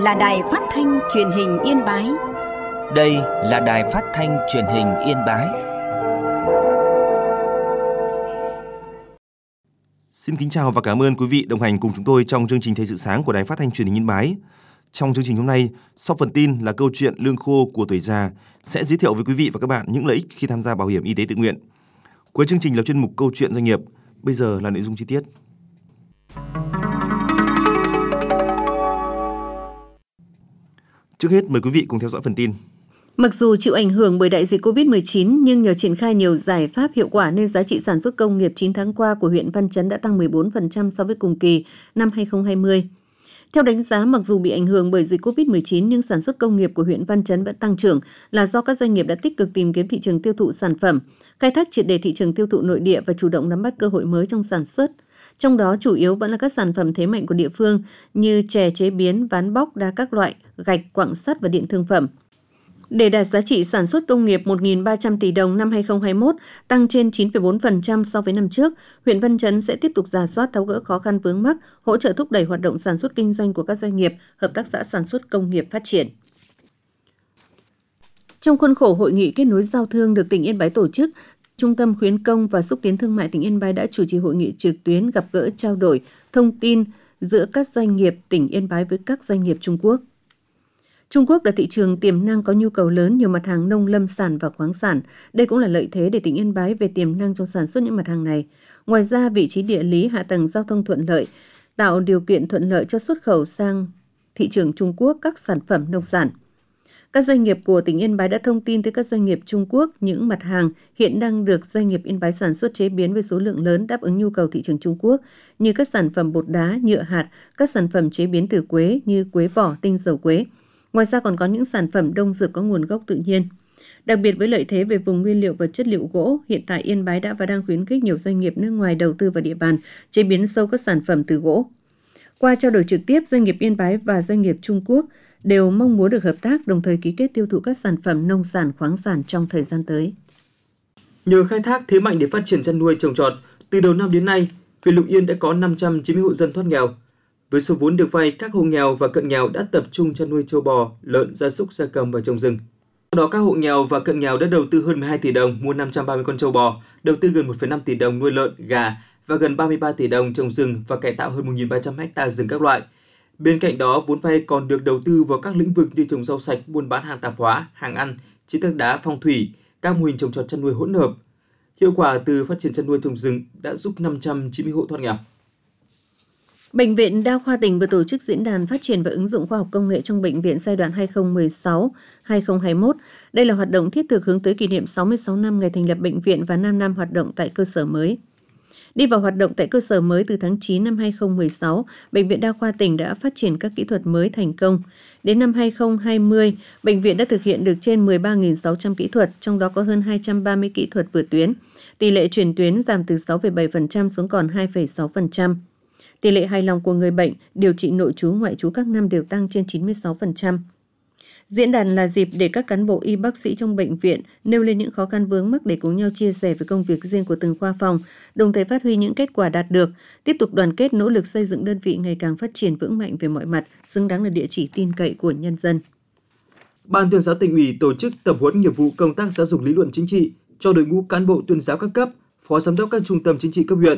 là Đài Phát thanh Truyền hình Yên Bái. Đây là Đài Phát thanh Truyền hình Yên Bái. Xin kính chào và cảm ơn quý vị đồng hành cùng chúng tôi trong chương trình Thời sự sáng của Đài Phát thanh Truyền hình Yên Bái. Trong chương trình hôm nay, sau phần tin là câu chuyện lương khô của tuổi già sẽ giới thiệu với quý vị và các bạn những lợi ích khi tham gia bảo hiểm y tế tự nguyện. Cuối chương trình là chuyên mục câu chuyện doanh nghiệp. Bây giờ là nội dung chi tiết. Trước hết mời quý vị cùng theo dõi phần tin. Mặc dù chịu ảnh hưởng bởi đại dịch Covid-19 nhưng nhờ triển khai nhiều giải pháp hiệu quả nên giá trị sản xuất công nghiệp 9 tháng qua của huyện Văn Chấn đã tăng 14% so với cùng kỳ năm 2020. Theo đánh giá, mặc dù bị ảnh hưởng bởi dịch Covid-19 nhưng sản xuất công nghiệp của huyện Văn Chấn vẫn tăng trưởng là do các doanh nghiệp đã tích cực tìm kiếm thị trường tiêu thụ sản phẩm, khai thác triệt để thị trường tiêu thụ nội địa và chủ động nắm bắt cơ hội mới trong sản xuất. Trong đó chủ yếu vẫn là các sản phẩm thế mạnh của địa phương như chè chế biến, ván bóc, đá các loại, gạch, quặng sắt và điện thương phẩm. Để đạt giá trị sản xuất công nghiệp 1.300 tỷ đồng năm 2021, tăng trên 9,4% so với năm trước, huyện Văn Chấn sẽ tiếp tục rà soát tháo gỡ khó khăn vướng mắc, hỗ trợ thúc đẩy hoạt động sản xuất kinh doanh của các doanh nghiệp, hợp tác xã sản xuất công nghiệp phát triển. Trong khuôn khổ hội nghị kết nối giao thương được tỉnh Yên Bái tổ chức, Trung tâm Khuyến công và Xúc tiến Thương mại tỉnh Yên Bái đã chủ trì hội nghị trực tuyến gặp gỡ trao đổi thông tin giữa các doanh nghiệp tỉnh Yên Bái với các doanh nghiệp Trung Quốc. Trung Quốc là thị trường tiềm năng có nhu cầu lớn nhiều mặt hàng nông lâm sản và khoáng sản. Đây cũng là lợi thế để tỉnh Yên Bái về tiềm năng trong sản xuất những mặt hàng này. Ngoài ra, vị trí địa lý, hạ tầng giao thông thuận lợi, tạo điều kiện thuận lợi cho xuất khẩu sang thị trường Trung Quốc các sản phẩm nông sản. Các doanh nghiệp của tỉnh Yên Bái đã thông tin tới các doanh nghiệp Trung Quốc những mặt hàng hiện đang được doanh nghiệp Yên Bái sản xuất chế biến với số lượng lớn đáp ứng nhu cầu thị trường Trung Quốc như các sản phẩm bột đá, nhựa hạt, các sản phẩm chế biến từ quế như quế vỏ, tinh dầu quế. Ngoài ra còn có những sản phẩm đông dược có nguồn gốc tự nhiên. Đặc biệt với lợi thế về vùng nguyên liệu và chất liệu gỗ, hiện tại Yên Bái đã và đang khuyến khích nhiều doanh nghiệp nước ngoài đầu tư vào địa bàn, chế biến sâu các sản phẩm từ gỗ. Qua trao đổi trực tiếp, doanh nghiệp Yên Bái và doanh nghiệp Trung Quốc đều mong muốn được hợp tác, đồng thời ký kết tiêu thụ các sản phẩm nông sản, khoáng sản trong thời gian tới. Nhờ khai thác thế mạnh để phát triển chăn nuôi trồng trọt, từ đầu năm đến nay, huyện Lục Yên đã có 590 hộ dân thoát nghèo. Với số vốn được vay, các hộ nghèo và cận nghèo đã tập trung chăn nuôi trâu bò, lợn, gia súc, gia cầm và trồng rừng. Sau đó các hộ nghèo và cận nghèo đã đầu tư hơn 12 tỷ đồng mua 530 con trâu bò, đầu tư gần 1,5 tỷ đồng nuôi lợn, gà và gần 33 tỷ đồng trồng rừng và cải tạo hơn 1.300 ha rừng các loại. Bên cạnh đó, vốn vay còn được đầu tư vào các lĩnh vực như trồng rau sạch, buôn bán hàng tạp hóa, hàng ăn, chế tác đá, phong thủy, các mô hình trồng trọt chăn nuôi hỗn hợp. Hiệu quả từ phát triển chăn nuôi trồng rừng đã giúp 590 hộ thoát nghèo. Bệnh viện Đa khoa tỉnh vừa tổ chức diễn đàn phát triển và ứng dụng khoa học công nghệ trong bệnh viện giai đoạn 2016-2021. Đây là hoạt động thiết thực hướng tới kỷ niệm 66 năm ngày thành lập bệnh viện và 5 năm hoạt động tại cơ sở mới. Đi vào hoạt động tại cơ sở mới từ tháng 9 năm 2016, Bệnh viện Đa khoa tỉnh đã phát triển các kỹ thuật mới thành công. Đến năm 2020, bệnh viện đã thực hiện được trên 13.600 kỹ thuật, trong đó có hơn 230 kỹ thuật vượt tuyến. Tỷ lệ chuyển tuyến giảm từ 6,7% xuống còn 2,6%. Tỷ lệ hài lòng của người bệnh điều trị nội trú ngoại trú các năm đều tăng trên 96%. Diễn đàn là dịp để các cán bộ y bác sĩ trong bệnh viện nêu lên những khó khăn vướng mắc để cùng nhau chia sẻ về công việc riêng của từng khoa phòng, đồng thời phát huy những kết quả đạt được, tiếp tục đoàn kết nỗ lực xây dựng đơn vị ngày càng phát triển vững mạnh về mọi mặt, xứng đáng là địa chỉ tin cậy của nhân dân. Ban tuyên giáo tỉnh ủy tổ chức tập huấn nghiệp vụ công tác giáo dục lý luận chính trị cho đội ngũ cán bộ tuyên giáo các cấp, phó giám đốc các trung tâm chính trị cấp huyện.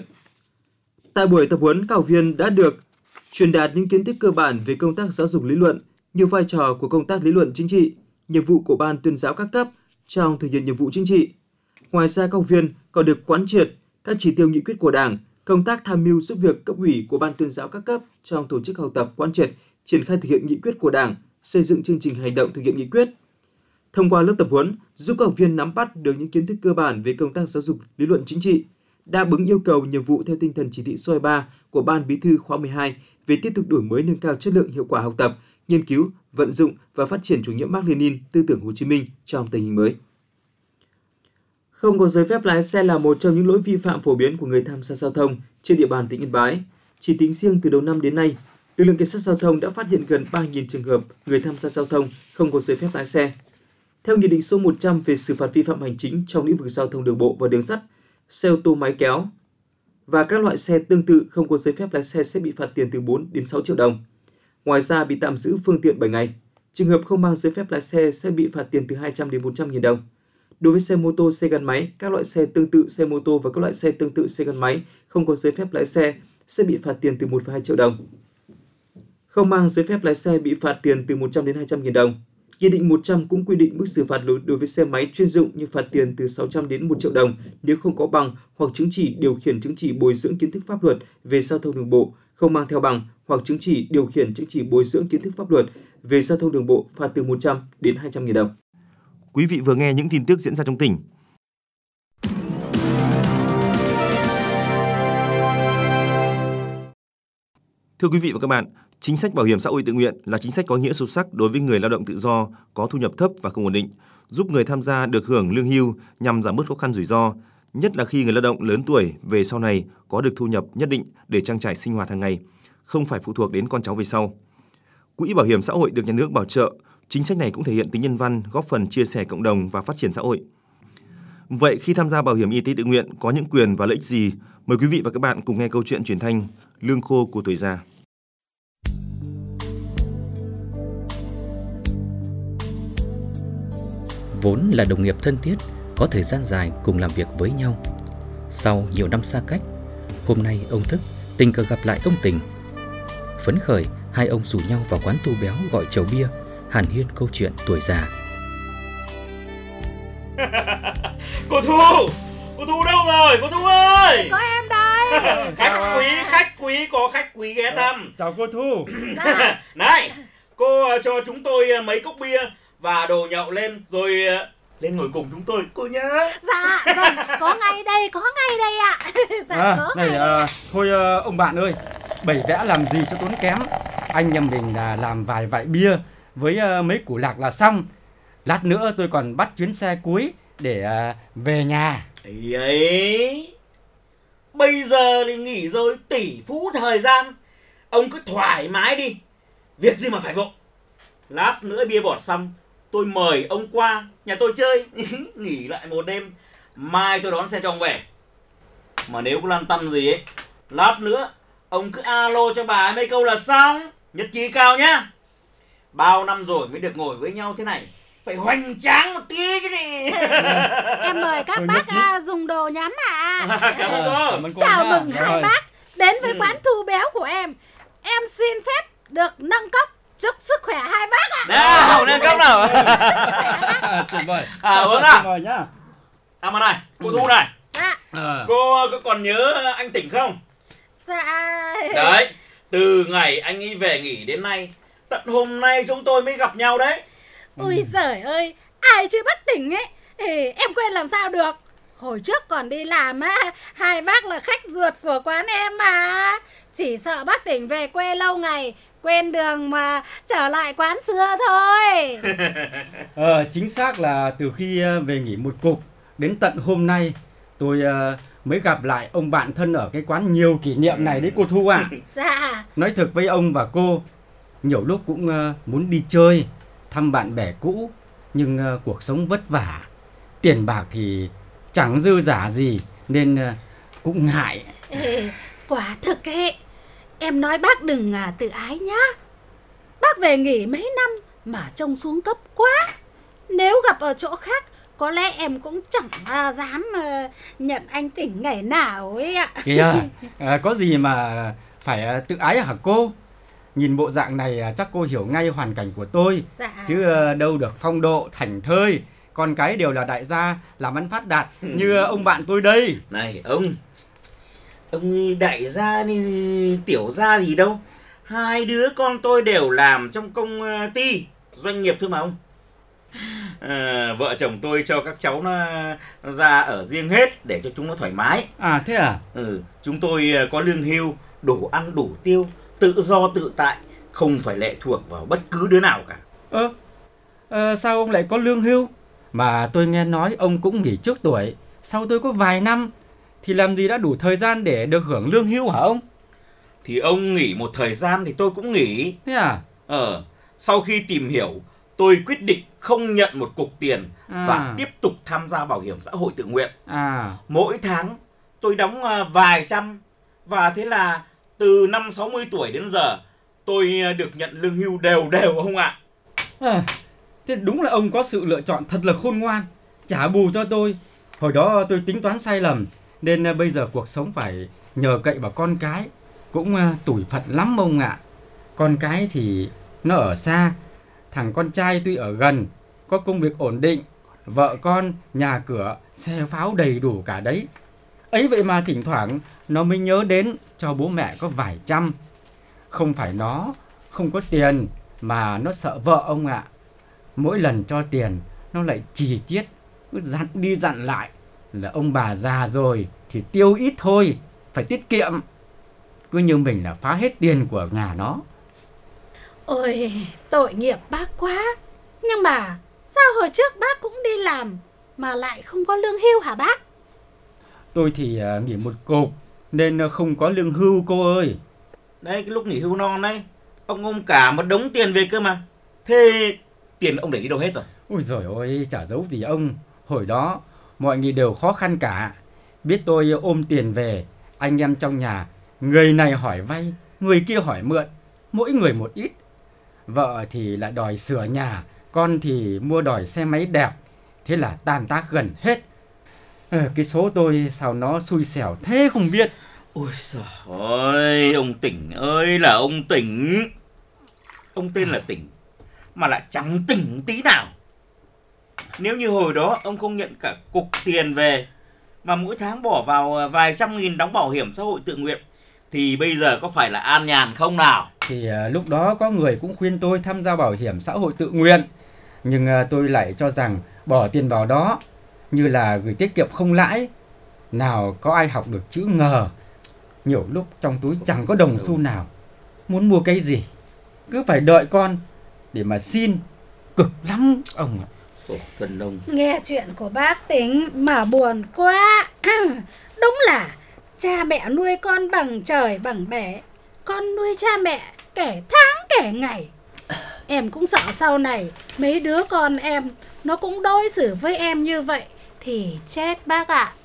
Tại buổi tập huấn, các học viên đã được truyền đạt những kiến thức cơ bản về công tác giáo dục lý luận, như vai trò của công tác lý luận chính trị, nhiệm vụ của ban tuyên giáo các cấp trong thực hiện nhiệm vụ chính trị. Ngoài ra, các học viên còn được quán triệt các chỉ tiêu nghị quyết của Đảng, công tác tham mưu giúp việc cấp ủy của ban tuyên giáo các cấp trong tổ chức học tập, quán triệt, triển khai thực hiện nghị quyết của Đảng, xây dựng chương trình hành động thực hiện nghị quyết. Thông qua lớp tập huấn, giúp các học viên nắm bắt được những kiến thức cơ bản về công tác giáo dục lý luận chính trị, đáp ứng yêu cầu nhiệm vụ theo tinh thần chỉ thị số 23 của Ban Bí thư khóa 12 về tiếp tục đổi mới nâng cao chất lượng hiệu quả học tập, nghiên cứu, vận dụng và phát triển chủ nghĩa Mác Lênin, tư tưởng Hồ Chí Minh trong tình hình mới. Không có giấy phép lái xe là một trong những lỗi vi phạm phổ biến của người tham gia giao thông trên địa bàn tỉnh Yên Bái. Chỉ tính riêng từ đầu năm đến nay, lực lượng cảnh sát giao thông đã phát hiện gần 3.000 trường hợp người tham gia giao thông không có giấy phép lái xe. Theo Nghị định số 100 về xử phạt vi phạm hành chính trong lĩnh vực giao thông đường bộ và đường sắt, xe ô tô máy kéo và các loại xe tương tự không có giấy phép lái xe sẽ bị phạt tiền từ 4 đến 6 triệu đồng. Ngoài ra bị tạm giữ phương tiện 7 ngày. Trường hợp không mang giấy phép lái xe sẽ bị phạt tiền từ 200 đến 400.000 đồng. Đối với xe mô tô, xe gắn máy, các loại xe tương tự xe mô tô và các loại xe tương tự xe gắn máy không có giấy phép lái xe sẽ bị phạt tiền từ 1,2 triệu đồng. Không mang giấy phép lái xe bị phạt tiền từ 100 đến 200.000 đồng. Nghị định 100 cũng quy định mức xử phạt đối với xe máy chuyên dụng như phạt tiền từ 600 đến 1 triệu đồng nếu không có bằng hoặc chứng chỉ điều khiển, chứng chỉ bồi dưỡng kiến thức pháp luật về giao thông đường bộ, không mang theo bằng hoặc chứng chỉ điều khiển, chứng chỉ bồi dưỡng kiến thức pháp luật về giao thông đường bộ, phạt từ 100 đến 200.000 đồng. Quý vị vừa nghe những tin tức diễn ra trong tỉnh. Thưa quý vị và các bạn, chính sách bảo hiểm xã hội tự nguyện là chính sách có nghĩa sâu sắc đối với người lao động tự do, có thu nhập thấp và không ổn định, giúp người tham gia được hưởng lương hưu nhằm giảm bớt khó khăn rủi ro, nhất là khi người lao động lớn tuổi về sau này có được thu nhập nhất định để trang trải sinh hoạt hàng ngày, không phải phụ thuộc đến con cháu về sau. Quỹ bảo hiểm xã hội được nhà nước bảo trợ, chính sách này cũng thể hiện tính nhân văn, góp phần chia sẻ cộng đồng và phát triển xã hội. Vậy khi tham gia bảo hiểm y tế tự nguyện có những quyền và lợi ích gì? Mời quý vị và các bạn cùng nghe câu chuyện truyền thanh Lương khô của tuổi già. Vốn là đồng nghiệp thân thiết, có thời gian dài cùng làm việc với nhau. Sau nhiều năm xa cách, hôm nay ông Thức tình cờ gặp lại ông Tình. Phấn khởi, hai ông rủ nhau vào quán Tu Béo gọi chầu bia, hàn huyên câu chuyện tuổi già. Cô Thu đâu rồi? Cô Thu ơi! Có em đây. Khách quý, có khách quý ghé thăm. Chào cô Thu. Dạ. Này, cô cho chúng tôi mấy cốc bia và đồ nhậu lên rồi lên ngồi cùng chúng tôi, cô nhớ. Dạ, vâng, có ngay đây ạ. Dạ, có này, ngay. thôi ông bạn ơi, bày vẽ làm gì cho tốn kém. Anh nhà mình là làm vài vại bia với mấy củ lạc là xong. Lát nữa tôi còn bắt chuyến xe cuối để về nhà. Ấy, bây giờ thì nghỉ rồi, tỷ phú thời gian. Ông cứ thoải mái đi, việc gì mà phải vội. Lát nữa bia bọt xong, tôi mời ông qua nhà tôi chơi. Nghỉ lại một đêm, mai tôi đón xe cho ông về. Mà nếu có lăn tăn gì ấy, lát nữa ông cứ alo cho bà ấy mấy câu là xong. Nhất trí cao nhá. Bao năm rồi mới được ngồi với nhau thế này, phải hoành tráng một tí chứ đi. Em mời các bác dùng đồ nhắm ạ. Cảm ơn cô. Chào mừng hai bác đến với quán Thu Béo của em. Em xin phép được nâng cốc chúc sức khỏe hai bác ạ. Nào, nâng cốc nào. Tuyệt vời. Vâng ạ. Mời nhá. Mà này, cô Thu này. Dạ. Cô có còn nhớ anh Tỉnh không? Dạ. Đấy, từ ngày anh ấy về nghỉ đến nay, tận hôm nay chúng tôi mới gặp nhau đấy. Ôi giời ơi, ai chưa bắt Tỉnh ấy thì em quên làm sao được. Hồi trước còn đi làm á, hai bác là khách ruột của quán em mà. Chỉ sợ bác Tỉnh về quê lâu ngày, quên đường mà trở lại quán xưa thôi. Chính xác là từ khi về nghỉ một cục đến tận hôm nay tôi mới gặp lại ông bạn thân ở cái quán nhiều kỷ niệm này đấy cô Thu ạ. Dạ. Nói thực với ông và cô, nhiều lúc cũng muốn đi chơi, thăm bạn bè cũ, nhưng cuộc sống vất vả, tiền bạc thì chẳng dư dả gì nên cũng ngại. Quả thực ấy, em nói bác đừng tự ái nhá. Bác về nghỉ mấy năm mà trông xuống cấp quá. Nếu gặp ở chỗ khác, có lẽ em cũng chẳng dám nhận anh Tỉnh ngày nào ấy ạ. Kìa, có gì mà phải tự ái hả cô? Nhìn bộ dạng này chắc cô hiểu ngay hoàn cảnh của tôi. Dạ. Chứ đâu được phong độ, thảnh thơi, con cái đều là đại gia, làm ăn phát đạt như ông bạn tôi đây. Này ông đại gia thì tiểu gia gì đâu. Hai đứa con tôi đều làm trong công ty, doanh nghiệp thôi mà ông. Vợ chồng tôi cho các cháu nó ra ở riêng hết để cho chúng nó thoải mái. À thế à? Chúng tôi có lương hưu, đủ ăn đủ tiêu, tự do tự tại, không phải lệ thuộc vào bất cứ đứa nào cả. Sao ông lại có lương hưu? Mà tôi nghe nói ông cũng nghỉ trước tuổi, sau tôi có vài năm, thì làm gì đã đủ thời gian để được hưởng lương hưu hả ông? Thì ông nghỉ một thời gian thì tôi cũng nghỉ. Thế à? Sau khi tìm hiểu, tôi quyết định không nhận một cục tiền và tiếp tục tham gia bảo hiểm xã hội tự nguyện. Mỗi tháng tôi đóng vài trăm, và thế là từ năm 60 tuổi đến giờ Tôi được nhận lương hưu đều đều ông ạ. Thế đúng là ông có sự lựa chọn thật là khôn ngoan, trả bù cho tôi. Hồi đó tôi tính toán sai lầm, nên bây giờ cuộc sống phải nhờ cậy vào con cái. Cũng tủi phận lắm ông ạ. Con cái thì nó ở xa, thằng con trai tuy ở gần, có công việc ổn định, vợ con, nhà cửa, xe pháo đầy đủ cả đấy. Ấy vậy mà thỉnh thoảng nó mới nhớ đến cho bố mẹ có vài trăm. Không phải nó không có tiền, mà nó sợ vợ ông ạ. Mỗi lần cho tiền nó lại chì chiết, cứ dặn đi dặn lại là ông bà già rồi thì tiêu ít thôi, phải tiết kiệm. Cứ như mình là phá hết tiền của nhà nó. Ôi, tội nghiệp bác quá. Nhưng mà sao hồi trước bác cũng đi làm mà lại không có lương hưu hả bác? Tôi thì nghỉ một cục nên không có lương hưu cô ơi. Đây, cái lúc nghỉ hưu non đấy, ông ôm cả một đống tiền về cơ mà. Thế tiền ông để đi đâu hết rồi? Ôi giời ơi, chả giấu gì ông. Hồi đó mọi người đều khó khăn cả. Biết tôi ôm tiền về, anh em trong nhà, người này hỏi vay, người kia hỏi mượn, mỗi người một ít. Vợ thì lại đòi sửa nhà, con thì mua đòi xe máy đẹp. Thế là tan tác gần hết. Cái số tôi sao nó xui xẻo thế không biết. Ôi giời ơi, ông Tỉnh ơi là ông Tỉnh. Ông tên là Tỉnh mà lại chẳng tỉnh tí nào. Nếu như hồi đó ông không nhận cả cục tiền về, mà mỗi tháng bỏ vào vài trăm nghìn đóng bảo hiểm xã hội tự nguyện, thì bây giờ có phải là an nhàn không nào? Thì lúc đó có người cũng khuyên tôi tham gia bảo hiểm xã hội tự nguyện. Nhưng tôi lại cho rằng bỏ tiền vào đó như là gửi tiết kiệm không lãi. Nào có ai học được chữ ngờ. Nhiều lúc trong túi chẳng có đồng xu nào. Muốn mua cái gì cứ phải đợi con để mà xin. Cực lắm ông ạ. Thân ông. Nghe chuyện của bác Tính mà buồn quá. Đúng là cha mẹ nuôi con bằng trời bằng bể, con nuôi cha mẹ kể tháng kể ngày. Em cũng sợ sau này mấy đứa con em nó cũng đối xử với em như vậy thì chết bác ạ.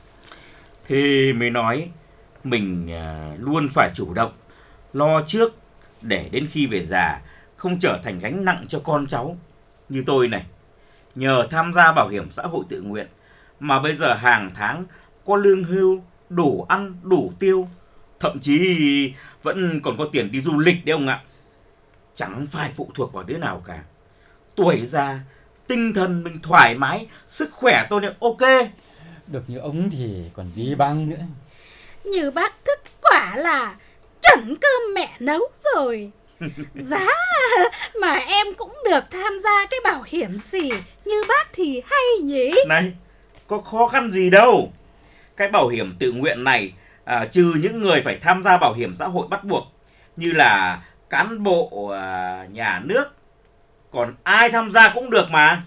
Thì mới nói mình luôn phải chủ động, lo trước để đến khi về già không trở thành gánh nặng cho con cháu. Như tôi này, nhờ tham gia bảo hiểm xã hội tự nguyện mà bây giờ hàng tháng có lương hưu, đủ ăn, đủ tiêu, thậm chí vẫn còn có tiền đi du lịch đấy ông ạ. Chẳng phải phụ thuộc vào đứa nào cả. Tuổi già, tinh thần mình thoải mái, sức khỏe tôi này ok. Được như ông thì còn gì bằng nữa. Như bác thức quả là chuẩn cơm mẹ nấu rồi. Giá mà em cũng được tham gia cái bảo hiểm gì như bác thì hay nhỉ. Này, có khó khăn gì đâu. Cái bảo hiểm tự nguyện này trừ những người phải tham gia bảo hiểm xã hội bắt buộc như là cán bộ nhà nước, còn ai tham gia cũng được mà.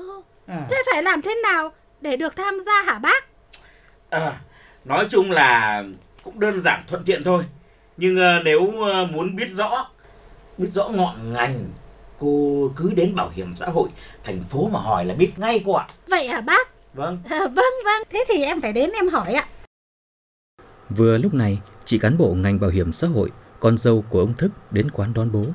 Thế phải làm thế nào để được tham gia hả bác? Nói chung là cũng đơn giản thuận tiện thôi. Nhưng nếu muốn biết rõ ngọn ngành, cô cứ đến bảo hiểm xã hội thành phố mà hỏi là biết ngay cô ạ. Vậy hả bác? Vâng. Vâng, thế thì em phải đến em hỏi ạ. Vừa lúc này, chị cán bộ ngành bảo hiểm xã hội, con dâu của ông Thức đến quán đón bố.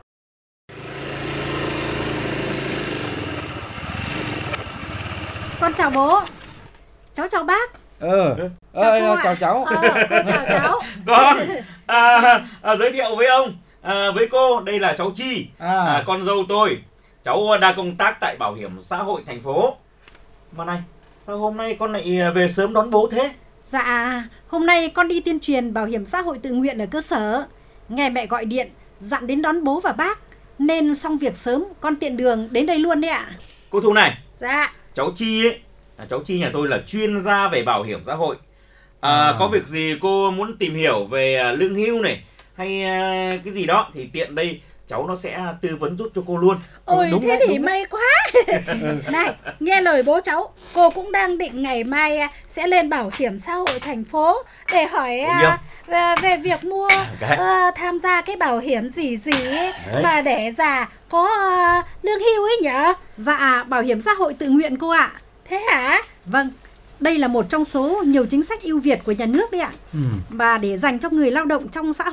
Con chào bố. Cháu chào bác. Chào cháu. Cô chào cháu. Con giới thiệu với ông, với cô, đây là cháu Chi, con dâu tôi. Cháu đang công tác tại bảo hiểm xã hội thành phố. Mà này, sao hôm nay con lại về sớm đón bố thế? Dạ, hôm nay con đi tuyên truyền bảo hiểm xã hội tự nguyện ở cơ sở. Nghe mẹ gọi điện, dặn đến đón bố và bác. Nên xong việc sớm, con tiện đường đến đây luôn đấy ạ. Cô Thu này. Dạ. Cháu Chi ấy, cháu Chi nhà tôi là chuyên gia về bảo hiểm xã hội. Có việc gì cô muốn tìm hiểu về lương hưu này hay cái gì đó thì tiện đây cháu nó sẽ tư vấn giúp cho cô luôn. Ôi thế thì may quá. Này, nghe lời bố cháu, cô cũng đang định ngày mai sẽ lên bảo hiểm xã hội thành phố để hỏi về việc mua tham gia cái bảo hiểm gì ấy mà để già có lương hưu ấy nhở? Dạ, bảo hiểm xã hội tự nguyện cô ạ. Thế hả? Vâng, đây là một trong số nhiều chính sách ưu việt của nhà nước đấy ạ. Và để dành cho người lao động trong xã hội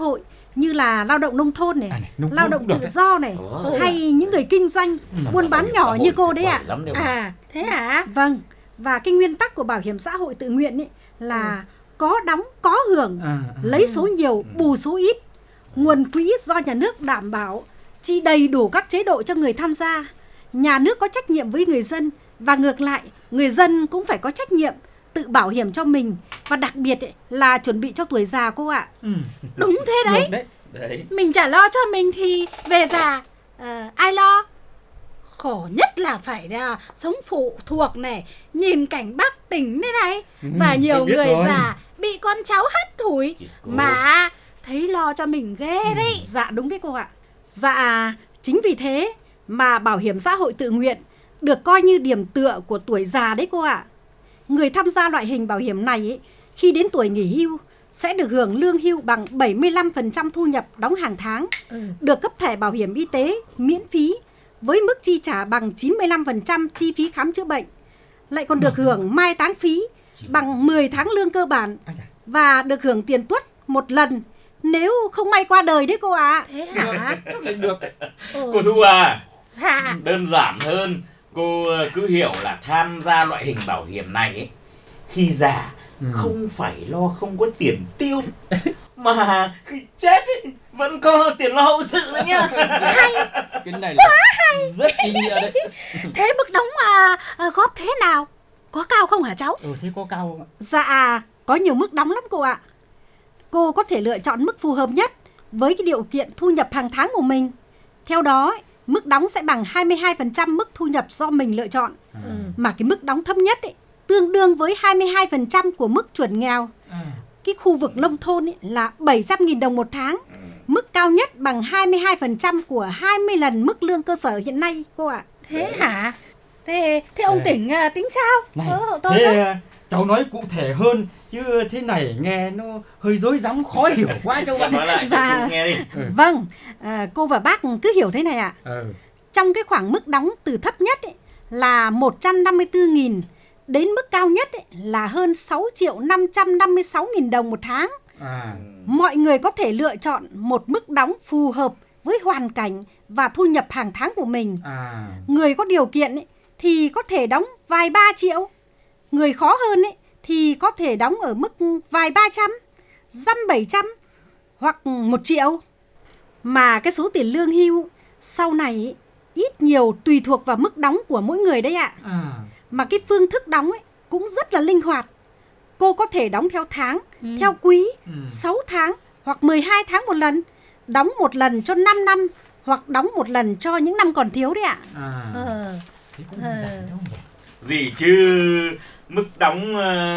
như là lao động nông thôn này, lao động tự do này, hay những người kinh doanh, buôn bán nhỏ như cô đấy ạ. À, thế hả? Vâng, và cái nguyên tắc của bảo hiểm xã hội tự nguyện ấy là có đóng có hưởng, lấy số nhiều bù số ít. Nguồn quỹ do nhà nước đảm bảo, chi đầy đủ các chế độ cho người tham gia. Nhà nước có trách nhiệm với người dân, và ngược lại, người dân cũng phải có trách nhiệm tự bảo hiểm cho mình, và đặc biệt là chuẩn bị cho tuổi già cô ạ. Đúng thế đấy. Mình chả lo cho mình thì về già ai lo? Khổ nhất là phải sống phụ thuộc này, nhìn cảnh bác tỉnh thế này, và nhiều người già bị con cháu hất hủi mà thấy lo cho mình ghê đấy. Dạ đúng đấy cô ạ. Dạ chính vì thế mà bảo hiểm xã hội tự nguyện được coi như điểm tựa của tuổi già đấy cô ạ. Người tham gia loại hình bảo hiểm này ấy, khi đến tuổi nghỉ hưu sẽ được hưởng lương hưu bằng 75% thu nhập đóng hàng tháng, được cấp thẻ bảo hiểm y tế miễn phí với mức chi trả bằng 95% chi phí khám chữa bệnh, lại còn được hưởng mai táng phí bằng 10 tháng lương cơ bản, và được hưởng tiền tuất một lần nếu không may qua đời đấy cô ạ. Thế hả? Được. Cô Thu à, dạ. Đơn giản hơn, cô cứ hiểu là tham gia loại hình bảo hiểm này ấy, khi già không phải lo không có tiền tiêu, mà khi chết ấy, vẫn có tiền lo hậu sự nữa nhá. Hay, cái này quá hay, rất ý nghĩa đấy. Thế mức đóng góp thế nào? Có cao không hả cháu? Thế có cao không ạ? Dạ, có nhiều mức đóng lắm cô ạ. Cô có thể lựa chọn mức phù hợp nhất với cái điều kiện thu nhập hàng tháng của mình. Theo đó, mức đóng sẽ bằng 22% mức thu nhập do mình lựa chọn. Mà cái mức đóng thấp nhất ấy, tương đương với 22% của mức chuẩn nghèo. Cái khu vực nông thôn ấy, là 700.000 đồng một tháng. Mức cao nhất bằng 22% của 20 lần mức lương cơ sở hiện nay cô ạ. Thế hả? Thế ông Tỉnh tính sao? Thế cháu nói cụ thể hơn, chứ thế này nghe nó hơi rối rắm khó hiểu quá cháu ạ. Nói lại cho cô nghe đi. Vâng, cô và bác cứ hiểu thế này ạ. Trong cái khoảng mức đóng từ thấp nhất ấy, là 154.000 đến mức cao nhất ấy, là hơn 6.556.000 đồng một tháng. Mọi người có thể lựa chọn một mức đóng phù hợp với hoàn cảnh và thu nhập hàng tháng của mình. Người có điều kiện ấy, thì có thể đóng vài 3 triệu. Người khó hơn ấy, thì có thể đóng ở mức vài 300, dăm 700 hoặc 1 triệu. Mà cái số tiền lương hưu sau này ấy, ít nhiều tùy thuộc vào mức đóng của mỗi người đấy ạ. Mà cái phương thức đóng ấy cũng rất là linh hoạt. Cô có thể đóng theo tháng, theo quý, 6 tháng hoặc 12 tháng một lần, đóng một lần cho 5 năm hoặc đóng một lần cho những năm còn thiếu đấy ạ. Thế cũng đơn giản đâu nhỉ? Gì chứ mức đóng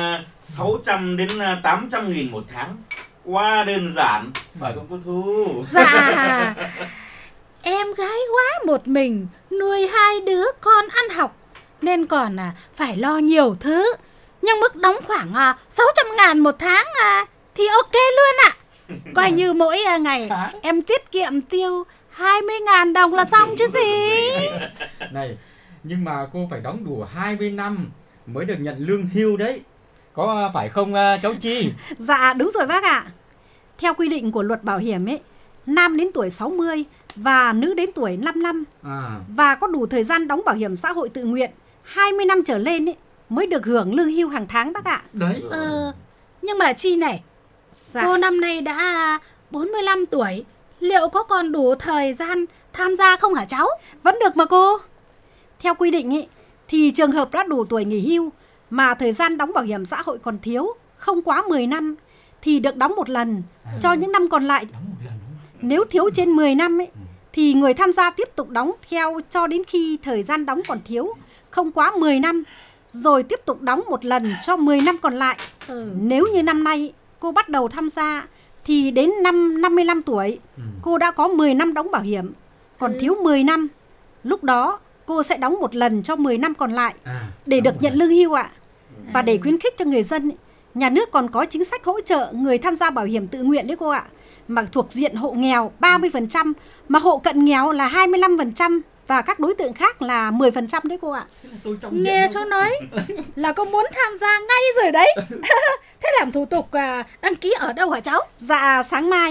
600 đến 800.000 một tháng quá đơn giản, phải không cô Thu? Dạ, em gái quá một mình, nuôi 2 đứa con ăn học, nên còn phải lo nhiều thứ. Nhưng mức đóng khoảng 600.000 một tháng thì ok luôn ạ. Coi như mỗi ngày em tiết kiệm tiêu 20.000 đồng là xong chứ gì. Này, nhưng mà cô phải đóng đủ 20 năm mới được nhận lương hưu đấy. Có phải không cháu Chi? Dạ đúng rồi bác ạ. Theo quy định của luật bảo hiểm ấy, nam đến tuổi 60 và nữ đến tuổi 55 và có đủ thời gian đóng bảo hiểm xã hội tự nguyện 20 năm trở lên ấy, mới được hưởng lương hưu hàng tháng bác ạ. Đấy. Nhưng mà Chi này, cô năm nay đã 45 tuổi, liệu có còn đủ thời gian tham gia không hả cháu? Vẫn được mà cô. Theo quy định ấy, thì trường hợp đã đủ tuổi nghỉ hưu mà thời gian đóng bảo hiểm xã hội còn thiếu, không quá 10 năm, thì được đóng một lần cho những năm còn lại. Nếu thiếu trên 10 năm ấy, thì người tham gia tiếp tục đóng theo cho đến khi thời gian đóng còn thiếu, không quá 10 năm, rồi tiếp tục đóng một lần cho 10 năm còn lại. Nếu như năm nay cô bắt đầu tham gia, thì đến năm 55 tuổi, cô đã có 10 năm đóng bảo hiểm, còn thiếu 10 năm. Lúc đó cô sẽ đóng một lần cho 10 năm còn lại để được nhận lương hưu ạ. Và để khuyến khích cho người dân, nhà nước còn có chính sách hỗ trợ người tham gia bảo hiểm tự nguyện đấy cô ạ. Mà thuộc diện hộ nghèo 30%, mà hộ cận nghèo là 25% và các đối tượng khác là 10% đấy cô ạ. Nghe cháu nói là có muốn tham gia ngay rồi đấy. Thế làm thủ tục đăng ký ở đâu hả cháu? Dạ sáng mai ấy,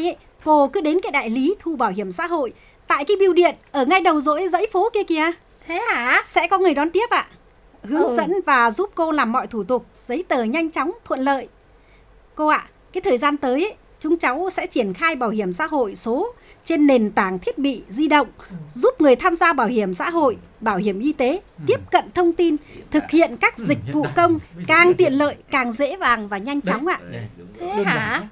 cô cứ đến cái đại lý thu bảo hiểm xã hội tại cái bưu điện ở ngay đầu dãy phố kia kìa. Thế hả? Sẽ có người đón tiếp ạ. Hướng dẫn và giúp cô làm mọi thủ tục, giấy tờ nhanh chóng, thuận lợi. Cô ạ, cái thời gian tới ấy, chúng cháu sẽ triển khai bảo hiểm xã hội số trên nền tảng thiết bị di động, giúp người tham gia bảo hiểm xã hội, bảo hiểm y tế tiếp cận thông tin, thực hiện các dịch vụ công càng tiện lợi, càng dễ dàng và nhanh chóng ạ. Thế hả?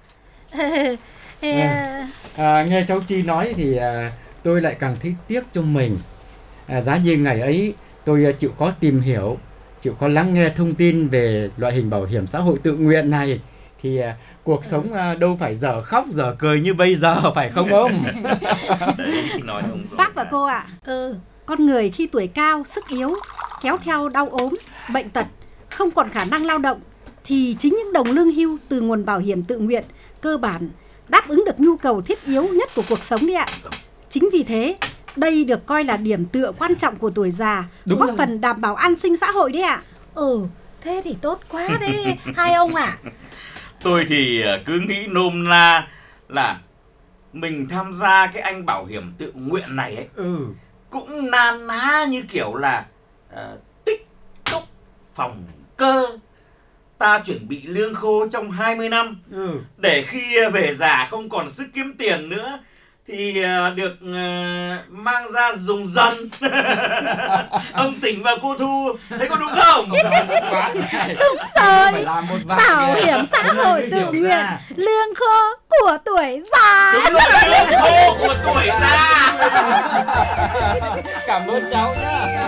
Nghe cháu Chi nói thì tôi lại càng thấy tiếc cho mình. Giá như ngày ấy tôi chịu khó tìm hiểu, chịu khó lắng nghe thông tin về loại hình bảo hiểm xã hội tự nguyện này thì cuộc sống đâu phải giờ khóc giờ cười như bây giờ, phải không ông? Bác và cô ạ, con người khi tuổi cao, sức yếu, kéo theo đau ốm, bệnh tật, không còn khả năng lao động thì chính những đồng lương hưu từ nguồn bảo hiểm tự nguyện cơ bản đáp ứng được nhu cầu thiết yếu nhất của cuộc sống đấy ạ. Chính vì thế, đây được coi là điểm tựa quan trọng của tuổi già, góp phần đảm bảo an sinh xã hội đấy ạ. Thế thì tốt quá đấy, hai ông ạ. Tôi thì cứ nghĩ nôm na là mình tham gia cái anh bảo hiểm tự nguyện này ấy, cũng nan ná như kiểu là tích cốc phòng cơ. Ta chuẩn bị lương khô trong 20 năm để khi về già không còn sức kiếm tiền nữa thì được mang ra dùng dần. Ông Tỉnh và cô Thu thấy có đúng không? Đúng rồi. Bảo hiểm xã hội tự nguyện, lương khô của tuổi già. Đúng rồi, lương khô của tuổi già. Cảm ơn cháu nhá.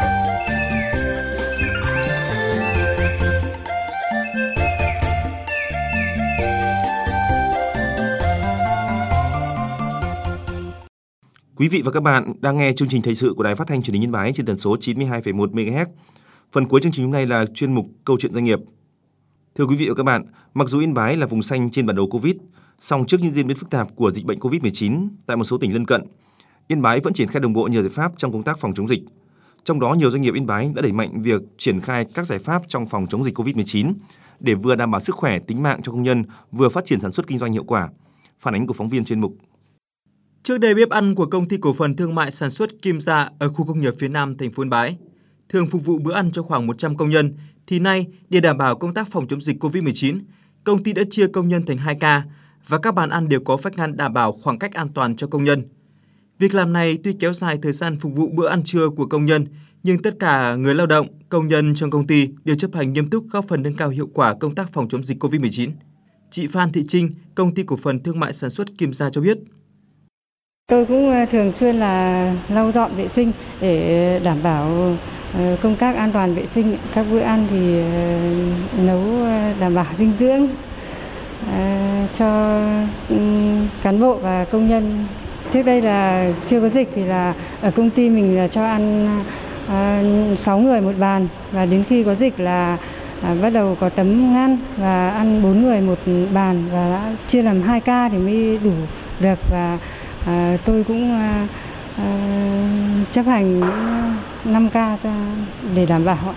Quý vị và các bạn đang nghe chương trình thời sự của Đài Phát thanh Truyền hình Yên Bái trên tần số 92,1 MHz. Phần cuối chương trình hôm nay là chuyên mục Câu chuyện doanh nghiệp. Thưa quý vị và các bạn, mặc dù Yên Bái là vùng xanh trên bản đồ Covid, song trước những diễn biến phức tạp của dịch bệnh Covid-19 tại một số tỉnh lân cận, Yên Bái vẫn triển khai đồng bộ nhiều giải pháp trong công tác phòng chống dịch. Trong đó, nhiều doanh nghiệp Yên Bái đã đẩy mạnh việc triển khai các giải pháp trong phòng chống dịch Covid-19 để vừa đảm bảo sức khỏe, tính mạng cho công nhân, vừa phát triển sản xuất kinh doanh hiệu quả. Phản ánh của phóng viên chuyên mục. Trước đây, bếp ăn của Công ty Cổ phần Thương mại Sản xuất Kim Gia ở khu công nghiệp phía Nam thành phố Yên Bái thường phục vụ bữa ăn cho khoảng 100 công nhân, thì nay để đảm bảo công tác phòng chống dịch Covid-19, công ty đã chia công nhân thành 2 ca và các bàn ăn đều có vách ngăn đảm bảo khoảng cách an toàn cho công nhân. Việc làm này tuy kéo dài thời gian phục vụ bữa ăn trưa của công nhân, nhưng tất cả người lao động, công nhân trong công ty đều chấp hành nghiêm túc, góp phần nâng cao hiệu quả công tác phòng chống dịch Covid-19. Chị Phan Thị Trinh, Công ty Cổ phần Thương mại Sản xuất Kim Gia cho biết. Tôi cũng thường xuyên là lau dọn vệ sinh để đảm bảo công tác an toàn vệ sinh. Các bữa ăn thì nấu đảm bảo dinh dưỡng cho cán bộ và công nhân. Trước đây là chưa có dịch thì là ở công ty mình là cho ăn 6 người một bàn, và đến khi có dịch là bắt đầu có tấm ngăn và ăn 4 người một bàn, và đã chia làm 2 ca thì mới đủ được. Và tôi cũng chấp hành 5K để đảm bảo.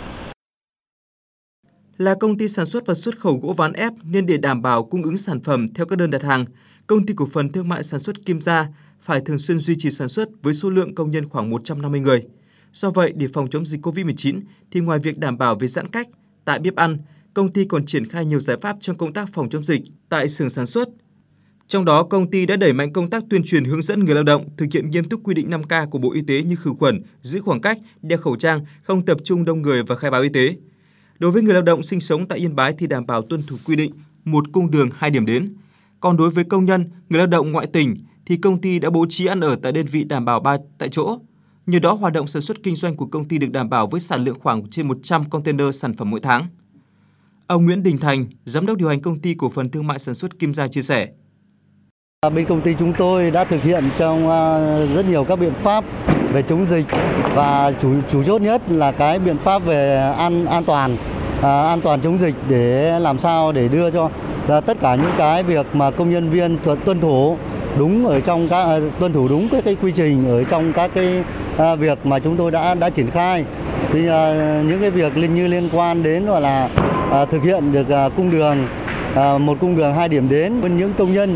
Là công ty sản xuất và xuất khẩu gỗ ván ép nên để đảm bảo cung ứng sản phẩm theo các đơn đặt hàng, Công ty Cổ phần Thương mại Sản xuất Kim Gia phải thường xuyên duy trì sản xuất với số lượng công nhân khoảng 150 người. Do vậy, để phòng chống dịch Covid-19 thì ngoài việc đảm bảo về giãn cách tại bếp ăn, công ty còn triển khai nhiều giải pháp trong công tác phòng chống dịch tại xưởng sản xuất. Trong đó, công ty đã đẩy mạnh công tác tuyên truyền hướng dẫn người lao động thực hiện nghiêm túc quy định 5K của Bộ Y tế như khử khuẩn, giữ khoảng cách, đeo khẩu trang, không tập trung đông người và khai báo y tế. Đối với người lao động sinh sống tại Yên Bái thì đảm bảo tuân thủ quy định 1 cung đường 2 điểm đến. Còn đối với công nhân, người lao động ngoại tỉnh thì công ty đã bố trí ăn ở tại đơn vị đảm bảo 3 tại chỗ. Nhờ đó, hoạt động sản xuất kinh doanh của công ty được đảm bảo với sản lượng khoảng trên 100 container sản phẩm mỗi tháng. Ông Nguyễn Đình Thành, Giám đốc điều hành Công ty Cổ phần Thương mại Sản xuất Kim Gia chia sẻ. Bên công ty chúng tôi đã thực hiện trong rất nhiều các biện pháp về chống dịch, và chủ chốt nhất là cái biện pháp về an toàn chống dịch, để làm sao để đưa cho tất cả những cái việc mà công nhân viên tuân thủ đúng các cái quy trình ở trong các cái việc mà chúng tôi đã triển khai. Thì những cái việc liên quan đến là thực hiện được cung đường 1 cung đường 2 điểm đến với những công nhân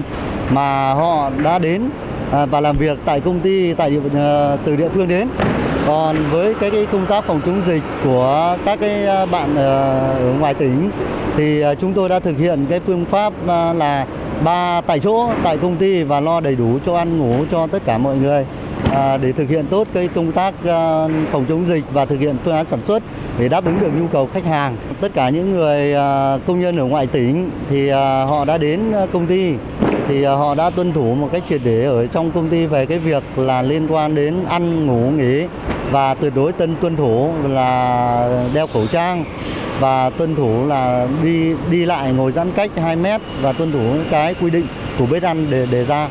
mà họ đã đến và làm việc tại công ty từ địa phương đến. Còn với cái công tác phòng chống dịch của các cái bạn ở ngoài tỉnh thì chúng tôi đã thực hiện cái phương pháp là 3 tại chỗ tại công ty và lo đầy đủ cho ăn ngủ cho tất cả mọi người để thực hiện tốt cái công tác phòng chống dịch và thực hiện phương án sản xuất để đáp ứng được nhu cầu khách hàng. Tất cả những người công nhân ở ngoại tỉnh thì họ đã đến công ty thì họ đã tuân thủ một cách triệt để ở trong công ty về cái việc là liên quan đến ăn ngủ nghỉ và tuyệt đối tuân thủ là đeo khẩu trang và tuân thủ là đi lại ngồi giãn cách 2 mét và tuân thủ cái quy định của bếp ăn đề ra.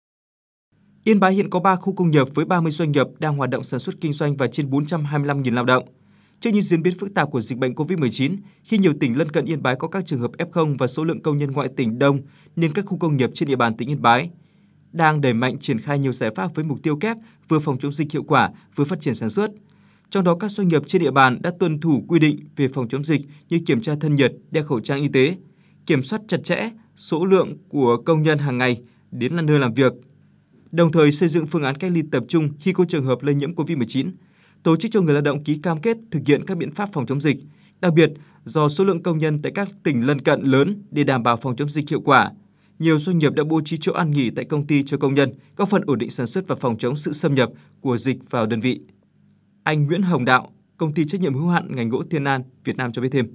Yên Bái hiện có 3 khu công nghiệp với 30 doanh nghiệp đang hoạt động sản xuất kinh doanh và trên 425.000 lao động. Trước những diễn biến phức tạp của dịch bệnh COVID-19, khi nhiều tỉnh lân cận Yên Bái có các trường hợp F0 và số lượng công nhân ngoại tỉnh đông, nên các khu công nghiệp trên địa bàn tỉnh Yên Bái đang đẩy mạnh triển khai nhiều giải pháp với mục tiêu kép vừa phòng chống dịch hiệu quả, vừa phát triển sản xuất. Trong đó, các doanh nghiệp trên địa bàn đã tuân thủ quy định về phòng chống dịch như kiểm tra thân nhiệt, đeo khẩu trang y tế, kiểm soát chặt chẽ số lượng của công nhân hàng ngày đến nơi làm việc, đồng thời xây dựng phương án cách ly tập trung khi có trường hợp lây nhiễm COVID-19, tổ chức cho người lao động ký cam kết thực hiện các biện pháp phòng chống dịch. Đặc biệt, do số lượng công nhân tại các tỉnh lân cận lớn để đảm bảo phòng chống dịch hiệu quả, nhiều doanh nghiệp đã bố trí chỗ ăn nghỉ tại công ty cho công nhân, góp phần ổn định sản xuất và phòng chống sự xâm nhập của dịch vào đơn vị. Anh Nguyễn Hồng Đạo, công ty trách nhiệm hữu hạn ngành gỗ Thiên An Việt Nam cho biết thêm.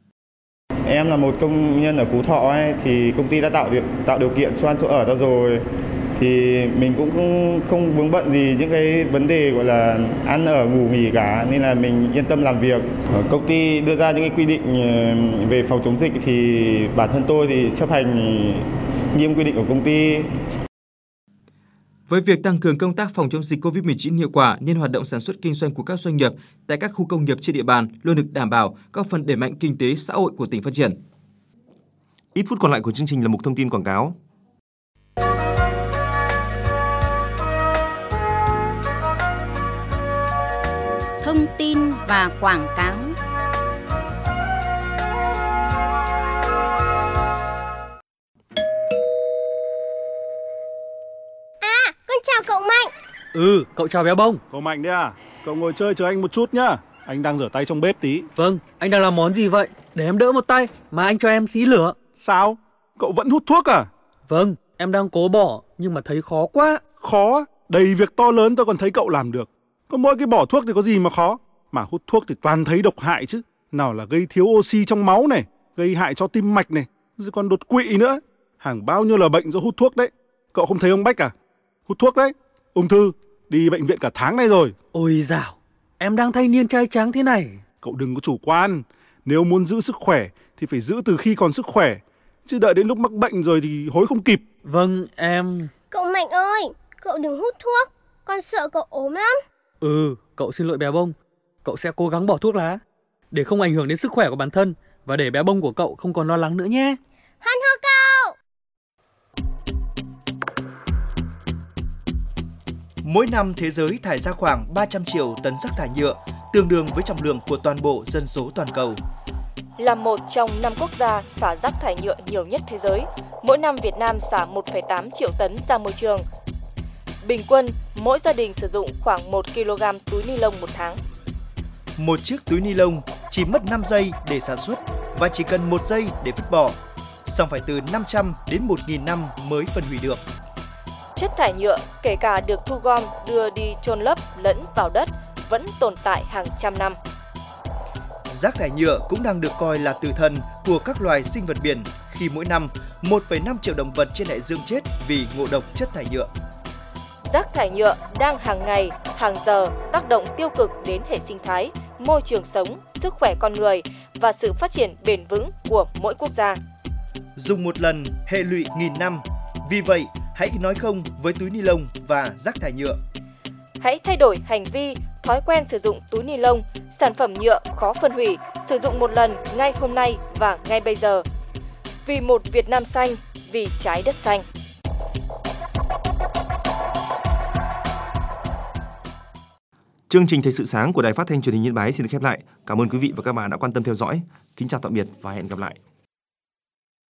Em là một công nhân ở Phú Thọ ấy, thì công ty đã tạo điều kiện cho ăn chỗ ở ra rồi. Thì mình cũng không vướng bận gì những cái vấn đề gọi là ăn ở ngủ nghỉ cả, nên là mình yên tâm làm việc. Công ty đưa ra những cái quy định về phòng chống dịch thì bản thân tôi thì chấp hành nghiêm quy định của công ty. Với việc tăng cường công tác phòng chống dịch COVID-19 hiệu quả nên hoạt động sản xuất kinh doanh của các doanh nghiệp tại các khu công nghiệp trên địa bàn luôn được đảm bảo, góp phần đẩy mạnh kinh tế xã hội của tỉnh phát triển. Ít phút còn lại của chương trình là mục thông tin quảng cáo. Thông tin và quảng cáo. Con chào cậu Mạnh. Cậu chào Béo Bông. Cậu Mạnh đấy à? Cậu ngồi chơi chờ anh một chút nhá. Anh đang rửa tay trong bếp tí. Vâng, anh đang làm món gì vậy? Để em đỡ một tay, mà anh cho em xí lửa. Sao? Cậu vẫn hút thuốc à? Vâng, em đang cố bỏ, nhưng mà thấy khó quá. Khó? Đầy việc to lớn tôi còn thấy cậu làm được. Có mỗi cái bỏ thuốc thì có gì mà khó. Mà hút thuốc thì toàn thấy độc hại chứ. Nào là gây thiếu oxy trong máu này, gây hại cho tim mạch này, rồi còn đột quỵ nữa. Hàng bao nhiêu là bệnh do hút thuốc đấy. Cậu không thấy ông Bách à? Hút thuốc đấy, ung thư, đi bệnh viện cả tháng nay rồi. Ôi dào, em đang thanh niên trai tráng thế này. Cậu đừng có chủ quan. Nếu muốn giữ sức khỏe thì phải giữ từ khi còn sức khỏe, chứ đợi đến lúc mắc bệnh rồi thì hối không kịp. Vâng, em... Cậu Mạnh ơi, cậu đừng hút thuốc, con sợ cậu ốm lắm. Cậu xin lỗi Béo Bông. Cậu sẽ cố gắng bỏ thuốc lá để không ảnh hưởng đến sức khỏe của bản thân và để Béo Bông của cậu không còn lo lắng nữa nhé. Hoan hô cậu! Mỗi năm thế giới thải ra khoảng 300 triệu tấn rác thải nhựa, tương đương với trọng lượng của toàn bộ dân số toàn cầu. Là một trong 5 quốc gia xả rác thải nhựa nhiều nhất thế giới, mỗi năm Việt Nam xả 1,8 triệu tấn ra môi trường. Bình quân, mỗi gia đình sử dụng khoảng 1 kg túi ni lông một tháng. Một chiếc túi ni lông chỉ mất 5 giây để sản xuất và chỉ cần 1 giây để vứt bỏ, song phải từ 500 đến 1.000 năm mới phân hủy được. Chất thải nhựa, kể cả được thu gom đưa đi chôn lấp lẫn vào đất, vẫn tồn tại hàng trăm năm. Rác thải nhựa cũng đang được coi là tử thần của các loài sinh vật biển khi mỗi năm 1,5 triệu động vật trên đại dương chết vì ngộ độc chất thải nhựa. Rác thải nhựa đang hàng ngày, hàng giờ tác động tiêu cực đến hệ sinh thái, môi trường sống, sức khỏe con người và sự phát triển bền vững của mỗi quốc gia. Dùng một lần hệ lụy nghìn năm, vì vậy hãy nói không với túi ni lông và rác thải nhựa. Hãy thay đổi hành vi, thói quen sử dụng túi ni lông, sản phẩm nhựa khó phân hủy, sử dụng một lần ngay hôm nay và ngay bây giờ. Vì một Việt Nam xanh, vì trái đất xanh. Chương trình Thời sự sáng của Đài Phát thanh Truyền hình Yên Bái xin được khép lại. Cảm ơn quý vị và các bạn đã quan tâm theo dõi. Kính chào tạm biệt và hẹn gặp lại.